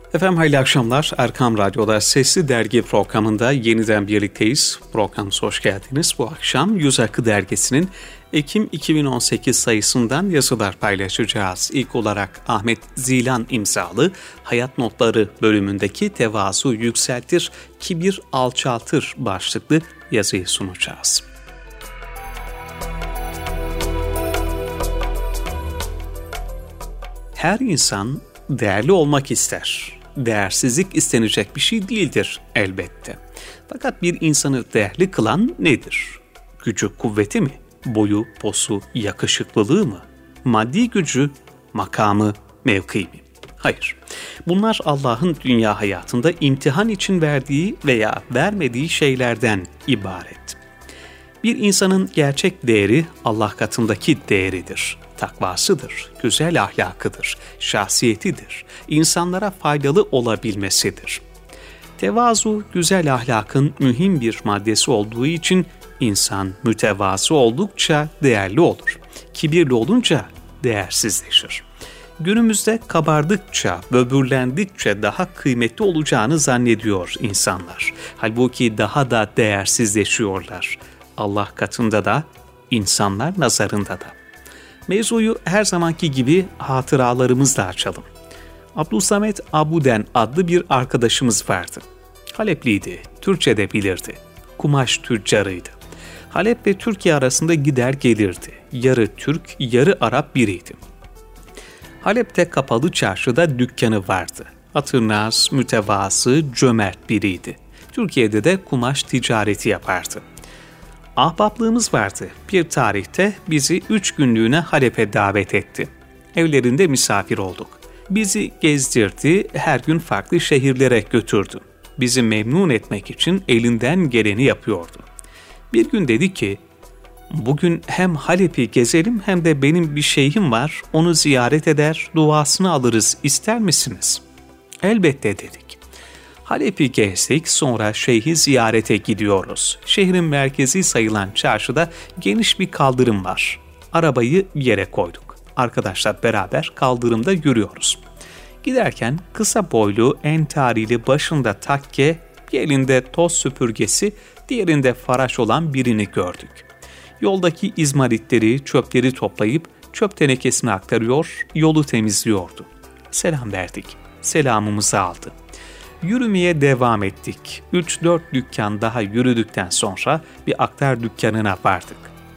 Efendim hayırlı akşamlar. Erkam Radyo'da Sesli Dergi programında yeniden birlikteyiz. Programımıza hoş geldiniz. Bu akşam Yüz Akı Dergisi'nin Ekim 2018 sayısından yazılar paylaşacağız. İlk olarak Ahmet Zilan imzalı Hayat Notları bölümündeki Tevazu Yükseltir, Kibir Alçaltır başlıklı yazıyı sunacağız. Her insan değerli olmak ister. Değersizlik istenecek bir şey değildir elbette. Fakat bir insanı değerli kılan nedir? Gücü, kuvveti mi? Boyu, posu, yakışıklılığı mı? Maddi gücü, makamı, mevki mi? Hayır. Bunlar Allah'ın dünya hayatında imtihan için verdiği veya vermediği şeylerden ibaret. Bir insanın gerçek değeri Allah katındaki değeridir. Takvasıdır, güzel ahlakıdır, şahsiyetidir, insanlara faydalı olabilmesidir. Tevazu, güzel ahlakın mühim bir maddesi olduğu için insan mütevazı oldukça değerli olur. Kibirli olunca değersizleşir. Günümüzde kabardıkça, böbürlendikçe daha kıymetli olacağını zannediyor insanlar. Halbuki daha da değersizleşiyorlar. Allah katında da, insanlar nazarında da. Mevzuyu her zamanki gibi hatıralarımızla açalım. Abdülsamet Abuden adlı bir arkadaşımız vardı. Halepliydi, Türkçe de bilirdi. Kumaş tüccarıydı. Halep ve Türkiye arasında gider gelirdi. Yarı Türk, yarı Arap biriydi. Halep'te kapalı çarşıda dükkanı vardı. Hatırnaz, mütevazı, cömert biriydi. Türkiye'de de kumaş ticareti yapardı. Ahbaplığımız vardı. Bir tarihte bizi 3 günlüğüne Halep'e davet etti. Evlerinde misafir olduk. Bizi gezdirdi, her gün farklı şehirlere götürdü. Bizi memnun etmek için elinden geleni yapıyordu. Bir gün dedi ki, bugün hem Halep'i gezelim hem de benim bir şeyhim var, onu ziyaret eder, duasını alırız, ister misiniz? Elbette dedik. Halep'i gezdik, sonra şeyhi ziyarete gidiyoruz. Şehrin merkezi sayılan çarşıda geniş bir kaldırım var. Arabayı yere koyduk. Arkadaşlar beraber kaldırımda yürüyoruz. Giderken kısa boylu, entarili, başında takke, bir elinde toz süpürgesi, diğerinde faraş olan birini gördük. Yoldaki izmaritleri, çöpleri toplayıp çöp tenekesine aktarıyor, yolu temizliyordu. Selam verdik. Selamımızı aldı. Yürümeye devam ettik. 3-4 dükkan daha yürüdükten sonra bir aktar dükkanına vardık.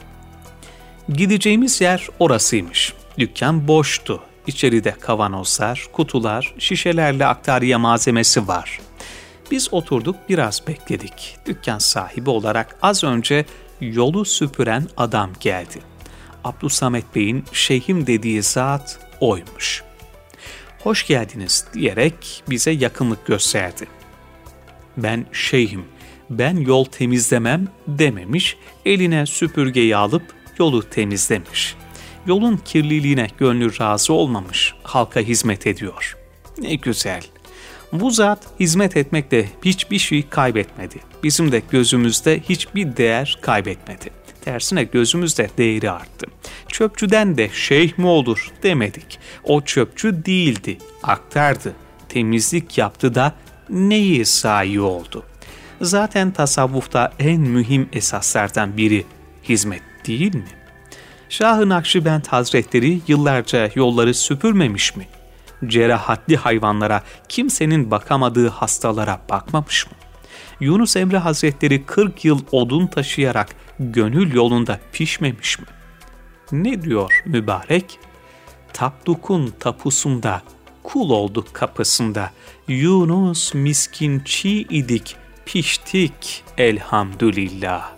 Gideceğimiz yer orasıymış. Dükkan boştu. İçeride kavanozlar, kutular, şişelerle aktariye malzemesi var. Biz oturduk, biraz bekledik. Dükkan sahibi olarak az önce yolu süpüren adam geldi. Abdülsamet Bey'in şeyhim dediği zat oymuş. Hoş geldiniz diyerek bize yakınlık gösterdi. Ben şeyhim, ben yol temizlemem dememiş, eline süpürgeyi alıp yolu temizlemiş. Yolun kirliliğine gönlü razı olmamış, halka hizmet ediyor. Ne güzel. Bu zat hizmet etmekle hiçbir şey kaybetmedi. Bizim de gözümüzde hiçbir değer kaybetmedi. Tersine gözümüzde değeri arttı. Çöpçüden de şeyh mi olur demedik. O çöpçü değildi, aktardı. Temizlik yaptı da neyi sahi oldu? Zaten tasavvufta en mühim esaslardan biri hizmet değil mi? Şah-ı Nakşibend Hazretleri yıllarca yolları süpürmemiş mi? Cerahatli hayvanlara, kimsenin bakamadığı hastalara bakmamış mı? Yunus Emre Hazretleri 40 yıl odun taşıyarak gönül yolunda pişmemiş mi? Ne diyor mübarek? Tapduk'un tapusunda, kul olduk kapısında, Yunus miskin çiğ idik, piştik elhamdülillah.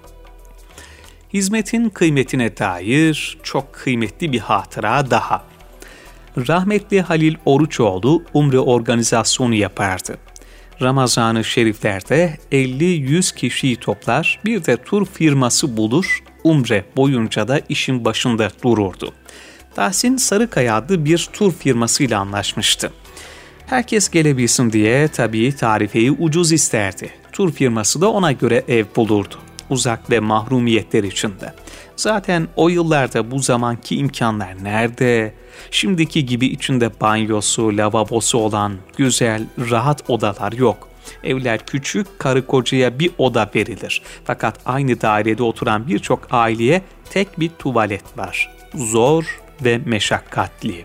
Hizmetin kıymetine dair çok kıymetli bir hatıra daha. Rahmetli Halil Oruçoğlu umre organizasyonu yapardı. Ramazan-ı Şeriflerde 50-100 kişiyi toplar, bir de tur firması bulur, umre boyunca da işin başında dururdu. Tahsin Sarıkaya adlı bir tur firmasıyla anlaşmıştı. Herkes gelebilsin diye tabii tarifeyi ucuz isterdi. Tur firması da ona göre ev bulurdu. uzak ve mahrumiyetler içinde. Zaten o yıllarda bu zamanki imkanlar nerede? Şimdiki gibi içinde banyosu, lavabosu olan güzel, rahat odalar yok. Evler küçük, karı kocaya bir oda verilir. Fakat aynı dairede oturan birçok aileye tek bir tuvalet var. Zor ve meşakkatli.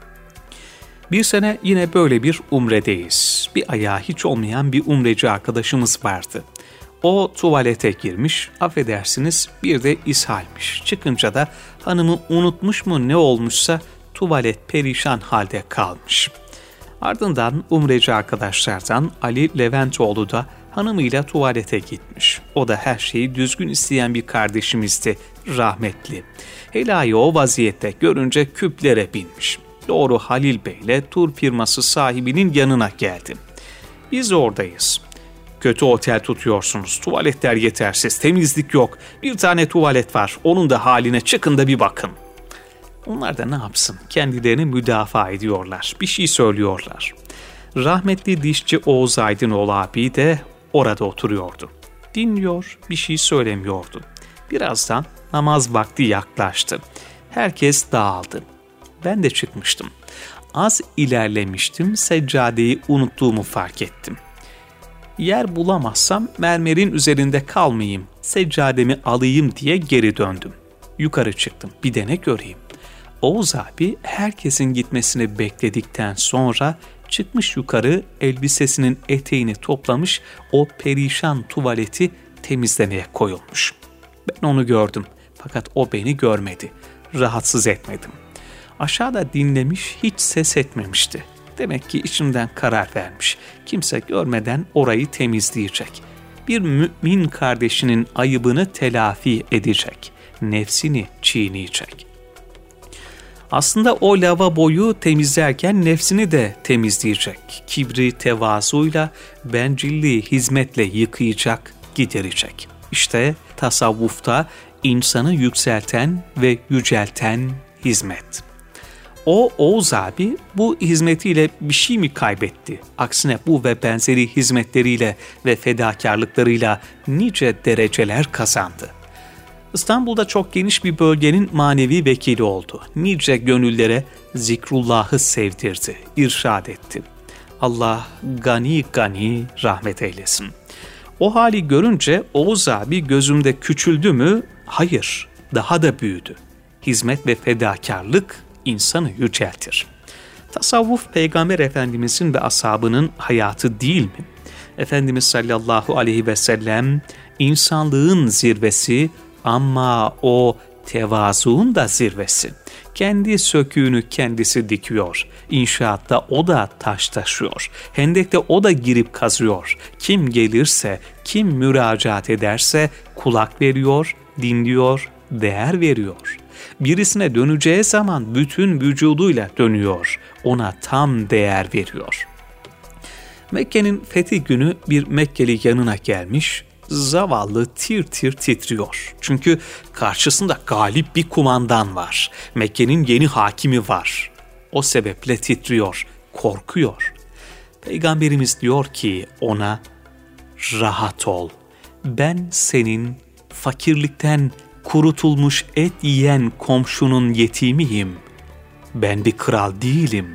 Bir sene yine böyle bir umredeyiz. Bir ayağı hiç olmayan bir umreci arkadaşımız vardı. O tuvalete girmiş, affedersiniz bir de ishalmiş. Çıkınca da hanımı unutmuş mu ne olmuşsa tuvalet perişan halde kalmış. Ardından umreci arkadaşlardan Ali Leventoğlu da hanımıyla tuvalete gitmiş. O da her şeyi düzgün isteyen bir kardeşimizdi, rahmetli. Helali o vaziyette görünce küplere binmiş. Doğru Halil Bey'le tur firması sahibinin yanına geldi. Biz oradayız. Kötü otel tutuyorsunuz, tuvaletler yetersiz, temizlik yok. Bir tane tuvalet var, onun da haline çıkın da bir bakın. Onlar da ne yapsın? Kendilerini müdafaa ediyorlar, bir şey söylüyorlar. Rahmetli dişçi Oğuz Aydınoğlu abi de orada oturuyordu. Dinliyor, bir şey söylemiyordu. Birazdan namaz vakti yaklaştı. Herkes dağıldı. Ben de çıkmıştım. Az ilerlemiştim, seccadeyi unuttuğumu fark ettim. Yer bulamazsam mermerin üzerinde kalmayayım, seccademi alayım diye geri döndüm. Yukarı çıktım, bir de ne göreyim. Oğuz abi herkesin gitmesini bekledikten sonra çıkmış yukarı, elbisesinin eteğini toplamış, o perişan tuvaleti temizlemeye koyulmuş. Ben onu gördüm fakat o beni görmedi, rahatsız etmedim. Aşağıda dinlemiş, hiç ses etmemişti. Demek ki içimden karar vermiş. Kimse görmeden orayı temizleyecek. Bir mümin kardeşinin ayıbını telafi edecek. Nefsini çiğneyecek. Aslında o lavaboyu temizlerken nefsini de temizleyecek. Kibri, tevazuyla, bencilliği hizmetle yıkayacak, giderecek. İşte tasavvufta insanı yükselten ve yücelten hizmet. O Oğuz abi bu hizmetiyle bir şey mi kaybetti? Aksine bu ve benzeri hizmetleriyle ve fedakarlıklarıyla nice dereceler kazandı. İstanbul'da çok geniş bir bölgenin manevi vekili oldu. Nice gönüllere zikrullahı sevdirdi, irşad etti. Allah gani gani rahmet eylesin. O hali görünce Oğuz abi gözümde küçüldü mü? Hayır, daha da büyüdü. Hizmet ve fedakarlık insanı yüceltir. Tasavvuf Peygamber Efendimizin ve ashabının hayatı değil mi? Efendimiz sallallahu aleyhi ve sellem insanlığın zirvesi ama o tevazuun da zirvesi. Kendi söküğünü kendisi dikiyor. İnşaatta o da taş taşıyor. Hendekte o da girip kazıyor. Kim gelirse, kim müracaat ederse kulak veriyor, dinliyor, değer veriyor. Birisine döneceği zaman bütün vücuduyla dönüyor. Ona tam değer veriyor. Mekke'nin fethi günü bir Mekkeli yanına gelmiş, zavallı tir tir titriyor. Çünkü karşısında galip bir kumandan var. Mekke'nin yeni hakimi var. O sebeple titriyor, korkuyor. Peygamberimiz diyor ki ona, rahat ol. Ben senin fakirlikten kurutulmuş et yiyen komşunun yetimiyim. Ben bir kral değilim.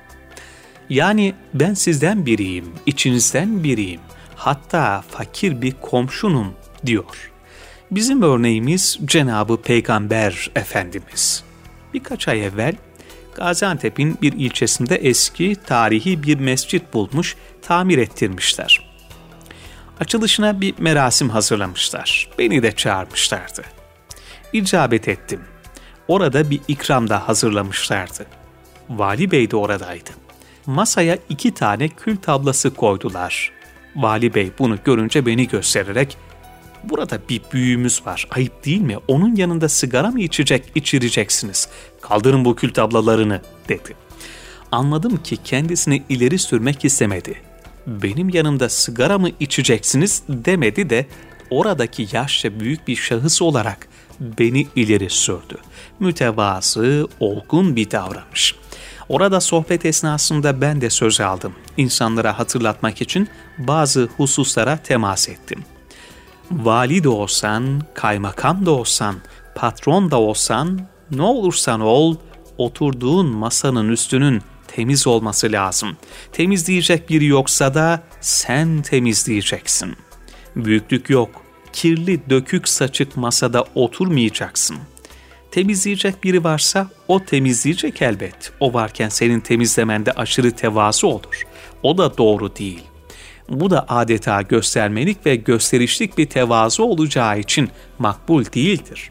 Yani ben sizden biriyim, içinizden biriyim. Hatta fakir bir komşunum diyor. Bizim örneğimiz Cenab-ı Peygamber Efendimiz. Birkaç ay evvel Gaziantep'in bir ilçesinde eski tarihi bir mescit bulmuş, tamir ettirmişler. Açılışına bir merasim hazırlamışlar. Beni de çağırmışlardı. İcabet ettim. Orada bir ikram da hazırlamışlardı. Vali Bey de oradaydı. Masaya 2 tane kül tablası koydular. Vali Bey bunu görünce beni göstererek, "Burada bir büyüğümüz var, ayıp değil mi? Onun yanında sigara mı içireceksiniz? Kaldırın bu kül tablalarını," dedi. Anladım ki kendisini ileri sürmek istemedi. Benim yanımda sigara mı içeceksiniz demedi de oradaki yaşça büyük bir şahıs olarak beni ileri sürdü. Mütevazı, olgun bir davranış. Orada sohbet esnasında ben de söz aldım. İnsanlara hatırlatmak için bazı hususlara temas ettim. Vali de olsan, kaymakam da olsan, patron da olsan, ne olursan ol, oturduğun masanın üstünün temiz olması lazım. Temizleyecek biri yoksa da sen temizleyeceksin. Büyüklük yok, kirli dökük saçık masada oturmayacaksın. Temizleyecek biri varsa o temizleyecek elbet. O varken senin temizlemende aşırı tevazu olur. O da doğru değil. Bu da adeta göstermelik ve gösterişlik bir tevazu olacağı için makbul değildir.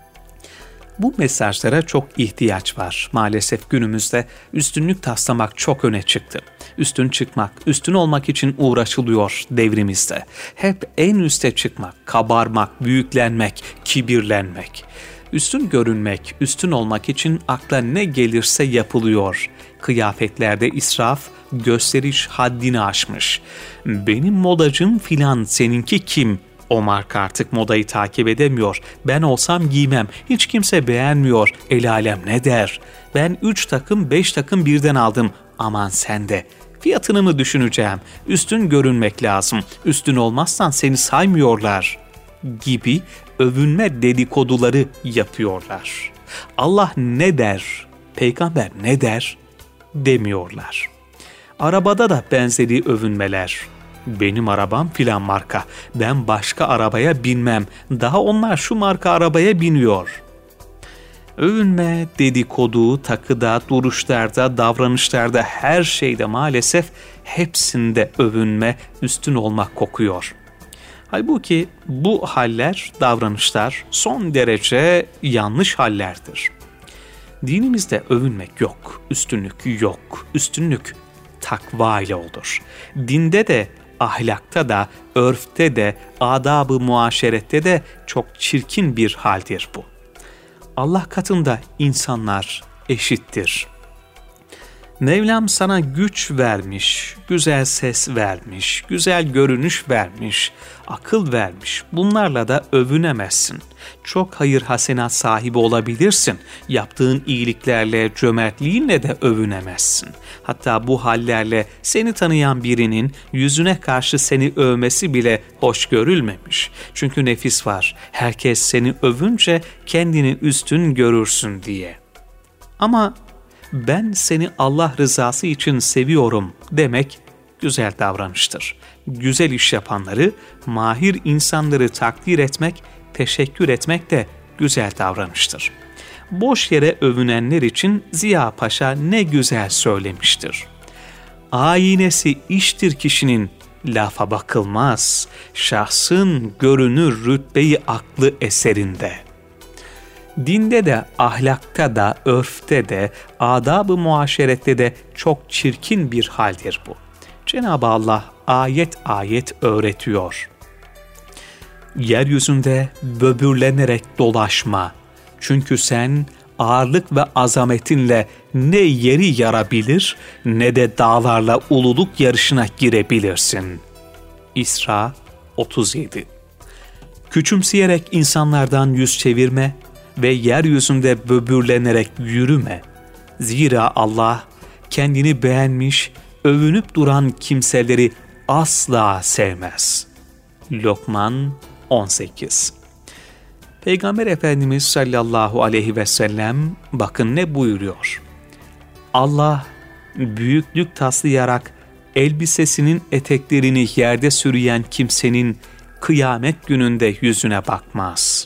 Bu mesajlara çok ihtiyaç var. Maalesef günümüzde üstünlük taslamak çok öne çıktı. Üstün çıkmak, üstün olmak için uğraşılıyor devrimizde. Hep en üste çıkmak, kabarmak, büyüklenmek, kibirlenmek. Üstün görünmek, üstün olmak için akla ne gelirse yapılıyor. Kıyafetlerde israf, gösteriş haddini aşmış. Benim modacım filan, seninki kim? O marka artık modayı takip edemiyor. Ben olsam giymem. Hiç kimse beğenmiyor. El alem ne der? Ben 3 takım 5 takım birden aldım. Aman sen de. Fiyatını mı düşüneceğim? Üstün görünmek lazım. Üstün olmazsan seni saymıyorlar. Gibi övünme dedikoduları yapıyorlar. Allah ne der? Peygamber ne der? Demiyorlar. Arabada da benzeri övünmeler. Benim arabam filan marka. Ben başka arabaya binmem. Daha onlar şu marka arabaya biniyor. Övünme, dedikodu, takıda, duruşlarda, davranışlarda, her şeyde maalesef hepsinde övünme, üstün olmak kokuyor. Halbuki bu haller, davranışlar son derece yanlış hallerdir. Dinimizde övünmek yok, üstünlük yok. Üstünlük takva ile olur. Dinde de, ahlakta da, örfte de, adab-ı muaşerette de çok çirkin bir haldir bu. Allah katında insanlar eşittir. Mevlam sana güç vermiş, güzel ses vermiş, güzel görünüş vermiş, akıl vermiş. Bunlarla da övünemezsin. Çok hayır hasenat sahibi olabilirsin. Yaptığın iyiliklerle, cömertliğinle de övünemezsin. Hatta bu hallerle seni tanıyan birinin yüzüne karşı seni övmesi bile hoş görülmemiş. Çünkü nefis var. Herkes seni övünce kendini üstün görürsün diye. Ama ben seni Allah rızası için seviyorum demek güzel davranıştır. Güzel iş yapanları, mahir insanları takdir etmek, teşekkür etmek de güzel davranıştır. Boş yere övünenler için Ziya Paşa ne güzel söylemiştir. Aynesi iştir kişinin, lafa bakılmaz, şahsın görünür rütbeyi aklı eserinde. Dinde de, ahlakta da, örfte de, adab-ı muaşerette de çok çirkin bir haldir bu. Cenab-ı Allah ayet ayet öğretiyor. Yeryüzünde böbürlenerek dolaşma. Çünkü sen ağırlık ve azametinle ne yeri yarabilir ne de dağlarla ululuk yarışına girebilirsin. İsra 37. Küçümseyerek insanlardan yüz çevirme ve yeryüzünde böbürlenerek yürüme. Zira Allah kendini beğenmiş, övünüp duran kimseleri asla sevmez. Lokman 18. Peygamber Efendimiz sallallahu aleyhi ve sellem bakın ne buyuruyor. Allah büyüklük taslayarak elbisesinin eteklerini yerde sürüyen kimsenin kıyamet gününde yüzüne bakmaz.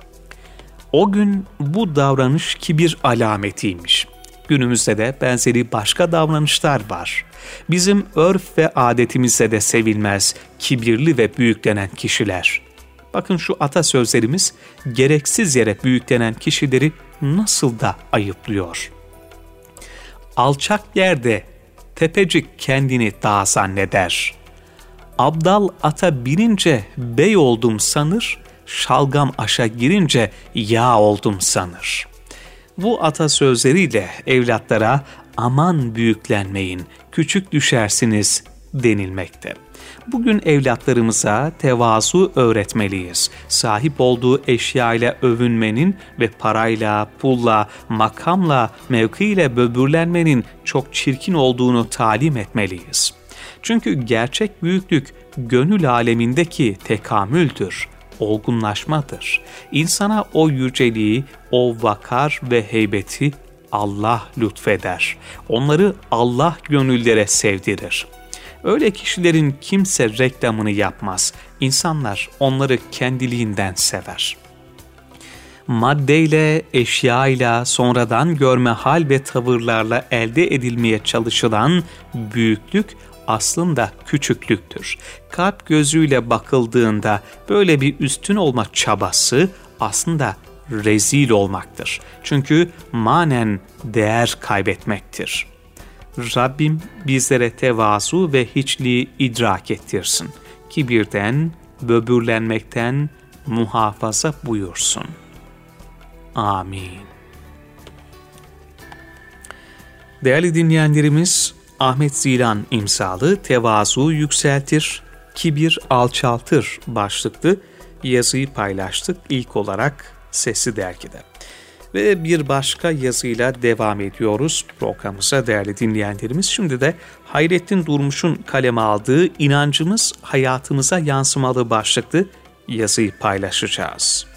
O gün bu davranış kibir alametiymiş. Günümüzde de benzeri başka davranışlar var. Bizim örf ve adetimizde de sevilmez, kibirli ve büyüklenen kişiler. Bakın şu atasözlerimiz gereksiz yere büyüklenen kişileri nasıl da ayıplıyor. Alçak yerde tepecik kendini dağ zanneder. Abdal ata binince bey oldum sanır, şalgam aşa girince yağ oldum sanır. Bu atasözleriyle evlatlara aman büyüklenmeyin, küçük düşersiniz denilmekte. Bugün evlatlarımıza tevazu öğretmeliyiz. Sahip olduğu eşyayla övünmenin ve parayla, pulla, makamla, mevkiyle böbürlenmenin çok çirkin olduğunu talim etmeliyiz. Çünkü gerçek büyüklük gönül alemindeki tekamüldür. olgunlaşmadır. İnsana o yüceliği, o vakar ve heybeti Allah lütfeder. Onları Allah gönüllere sevdirir. Öyle kişilerin kimse reklamını yapmaz. İnsanlar onları kendiliğinden sever. Maddeyle, eşyayla, sonradan görme hal ve tavırlarla elde edilmeye çalışılan büyüklük aslında küçüklüktür. Kalp gözüyle bakıldığında böyle bir üstün olma çabası aslında rezil olmaktır. Çünkü manen değer kaybetmektir. Rabbim bizlere tevazu ve hiçliği idrak ettirsin. Kibirden, böbürlenmekten muhafaza buyursun. Amin. Değerli dinleyenlerimiz, Ahmet Zilan imzalı Tevazu Yükseltir, Kibir Alçaltır başlıklı yazıyı paylaştık ilk olarak Sesli Dergi'de. Ve bir başka yazıyla devam ediyoruz programımıza değerli dinleyenlerimiz. Şimdi de Hayrettin Durmuş'un kaleme aldığı İnancımız Hayatımıza Yansımalı başlıklı yazıyı paylaşacağız.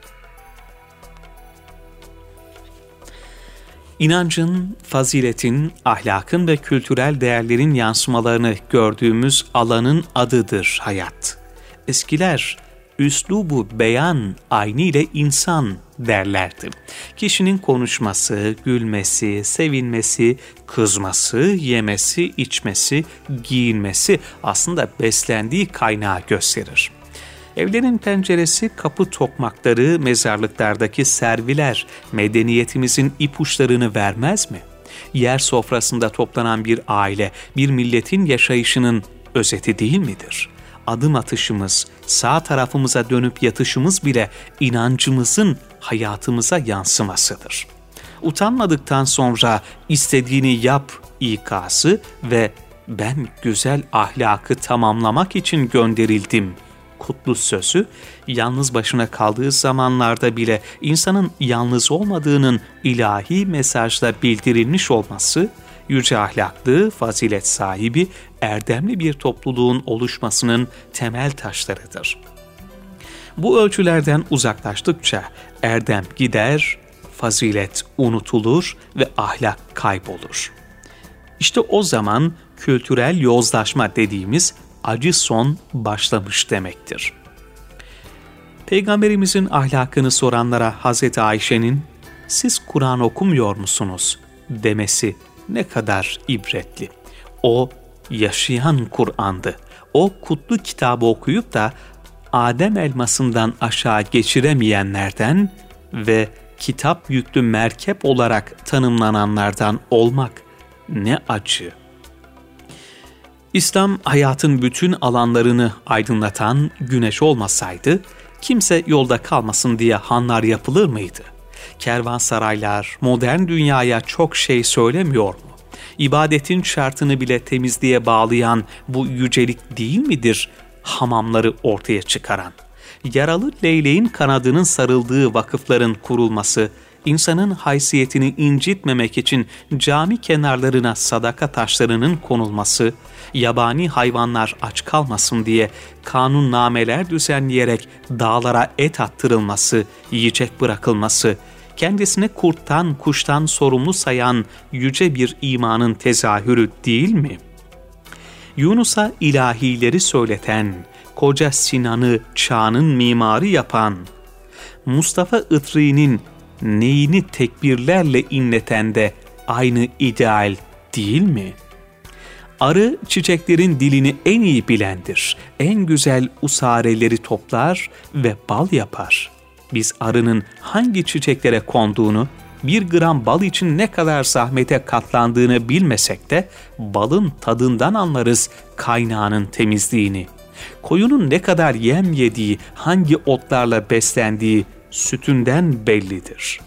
İnancın, faziletin, ahlakın ve kültürel değerlerin yansımalarını gördüğümüz alanın adıdır hayat. Eskiler, üslubu beyan aynı ile insan derlerdi. Kişinin konuşması, gülmesi, sevinmesi, kızması, yemesi, içmesi, giyinmesi aslında beslendiği kaynağı gösterir. Evlerin penceresi, kapı tokmakları, mezarlıklardaki serviler medeniyetimizin ipuçlarını vermez mi? Yer sofrasında toplanan bir aile, bir milletin yaşayışının özeti değil midir? Adım atışımız, sağ tarafımıza dönüp yatışımız bile inancımızın hayatımıza yansımasıdır. Utanmadıktan sonra istediğini yap ikazı ve ben güzel ahlakı tamamlamak için gönderildim kutlu sözü, yalnız başına kaldığı zamanlarda bile insanın yalnız olmadığının ilahi mesajla bildirilmiş olması, yüce ahlaklı, fazilet sahibi, erdemli bir topluluğun oluşmasının temel taşlarıdır. Bu ölçülerden uzaklaştıkça erdem gider, fazilet unutulur ve ahlak kaybolur. İşte o zaman kültürel yozlaşma dediğimiz acı son başlamış demektir. Peygamberimizin ahlakını soranlara Hazreti Ayşe'nin "Siz Kur'an okumuyor musunuz?" demesi ne kadar ibretli. O yaşayan Kur'an'dı. O kutlu kitabı okuyup da Adem elmasından aşağı geçiremeyenlerden ve kitap yüklü merkep olarak tanımlananlardan olmak ne acı. İslam hayatın bütün alanlarını aydınlatan güneş olmasaydı, kimse yolda kalmasın diye hanlar yapılır mıydı? Kervansaraylar modern dünyaya çok şey söylemiyor mu? İbadetin şartını bile temizliğe bağlayan bu yücelik değil midir hamamları ortaya çıkaran? Yaralı leyleğin kanadının sarıldığı vakıfların kurulması, insanın haysiyetini incitmemek için cami kenarlarına sadaka taşlarının konulması, yabani hayvanlar aç kalmasın diye kanunnameler düzenleyerek dağlara et attırılması, yiyecek bırakılması, kendisini kurttan, kuştan sorumlu sayan yüce bir imanın tezahürü değil mi? Yunus'a ilahileri söyleten, Koca Sinan'ı çağının mimarı yapan, Mustafa Itri'nin neyini tekbirlerle inleten de aynı ideal değil mi? Arı çiçeklerin dilini en iyi bilendir. En güzel usareleri toplar ve bal yapar. Biz arının hangi çiçeklere konduğunu, bir gram bal için ne kadar zahmete katlandığını bilmesek de balın tadından anlarız kaynağının temizliğini. Koyunun ne kadar yem yediği, hangi otlarla beslendiği sütünden bellidir.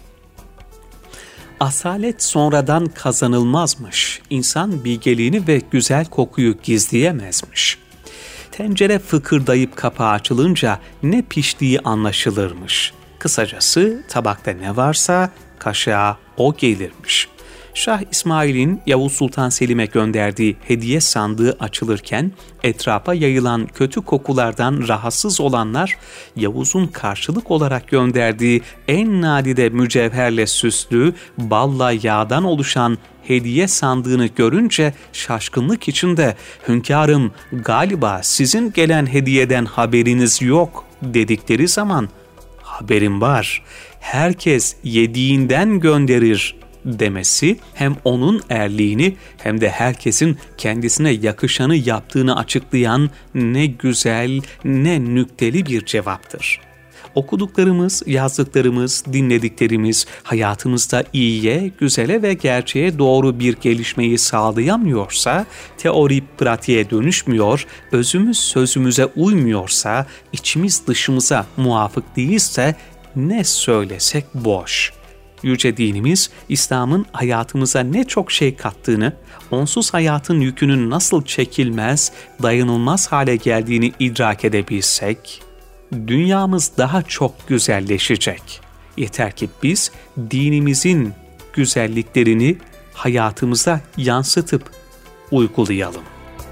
Asalet sonradan kazanılmazmış. İnsan bilgeliğini ve güzel kokuyu gizleyemezmiş. Tencere fıkırdayıp kapağı açılınca ne piştiği anlaşılırmış. Kısacası tabakta ne varsa kaşığa o gelirmiş. Şah İsmail'in Yavuz Sultan Selim'e gönderdiği hediye sandığı açılırken etrafa yayılan kötü kokulardan rahatsız olanlar Yavuz'un karşılık olarak gönderdiği en nadide mücevherle süslü, balla yağdan oluşan hediye sandığını görünce şaşkınlık içinde "Hünkârım, galiba sizin gelen hediyeden haberiniz yok" dedikleri zaman "Haberim var, herkes yediğinden gönderir" demesi hem onun erliğini hem de herkesin kendisine yakışanı yaptığını açıklayan ne güzel ne nükteli bir cevaptır. Okuduklarımız, yazdıklarımız, dinlediklerimiz hayatımızda iyiye, güzele ve gerçeğe doğru bir gelişmeyi sağlayamıyorsa, teori pratiğe dönüşmüyor, özümüz sözümüze uymuyorsa, içimiz dışımıza muvafık değilse ne söylesek boş. Yüce dinimiz, İslam'ın hayatımıza ne çok şey kattığını, onsuz hayatın yükünün nasıl çekilmez, dayanılmaz hale geldiğini idrak edebilsek, dünyamız daha çok güzelleşecek. Yeter ki biz dinimizin güzelliklerini hayatımıza yansıtıp uygulayalım.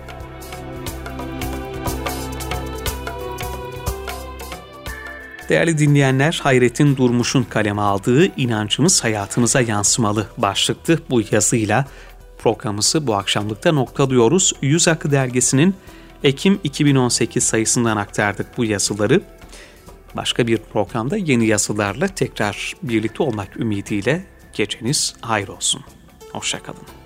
Değerli dinleyenler, Hayrettin Durmuş'un kaleme aldığı "İnancımız hayatımıza yansımalı" başlıklı bu yazıyla programımızı bu akşamlıkta noktalıyoruz. Yüz Akı dergisinin Ekim 2018 sayısından aktardık bu yazıları. Başka bir programda yeni yazılarla tekrar birlikte olmak ümidiyle geceniz hayır olsun. Hoşça kalın.